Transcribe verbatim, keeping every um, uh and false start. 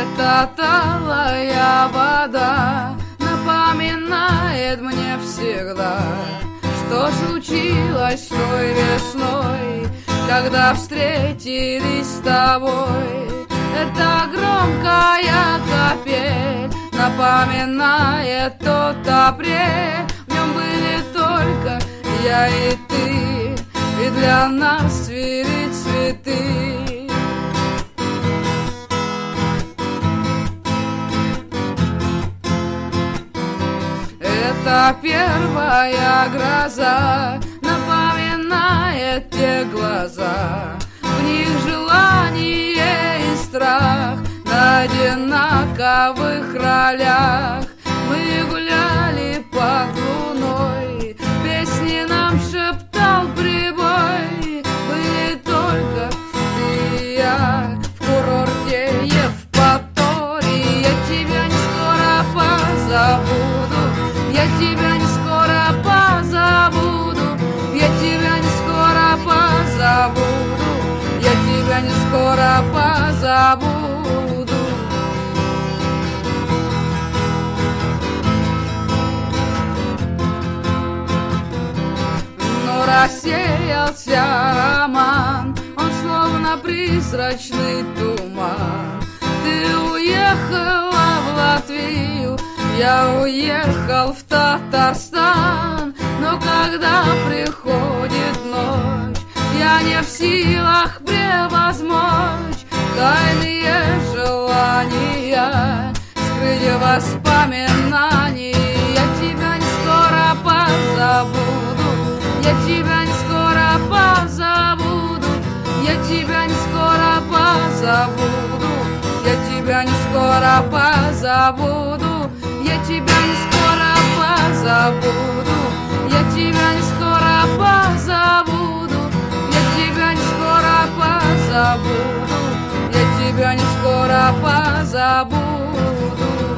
Эта талая вода напоминает мне всегда, что случилось той весной, когда встретились с тобой. Эта громкая капель напоминает тот апрель. В нем были только я и ты, и для нас цвели цветы. Это первая гроза напоминает те глаза, в них желание и страх на одинаковых ролях. Мы гуляли под луной, песни нам шептал прибой. Были только ты и я в курорте Евпатории. Я тебя не скоро позабуду, я тебя не скоро позабуду, я тебя не скоро позабуду, я тебя не скоро позабуду. Но рассеялся роман, он словно призрачный туман. Ты уехала в Латвию, я уехал в Татарстан. Но когда приходит ночь, я не в силах превозмочь тайные желания, скрыть воспоминания. Я тебя не скоро позабуду, я тебя не скоро позабуду, я тебя не скоро позабуду, я тебя не скоро позабуду, я тебя не скоро позабуду, я тебя не скоро позабуду, я тебя не скоро позабуду, я тебя не скоро позабуду.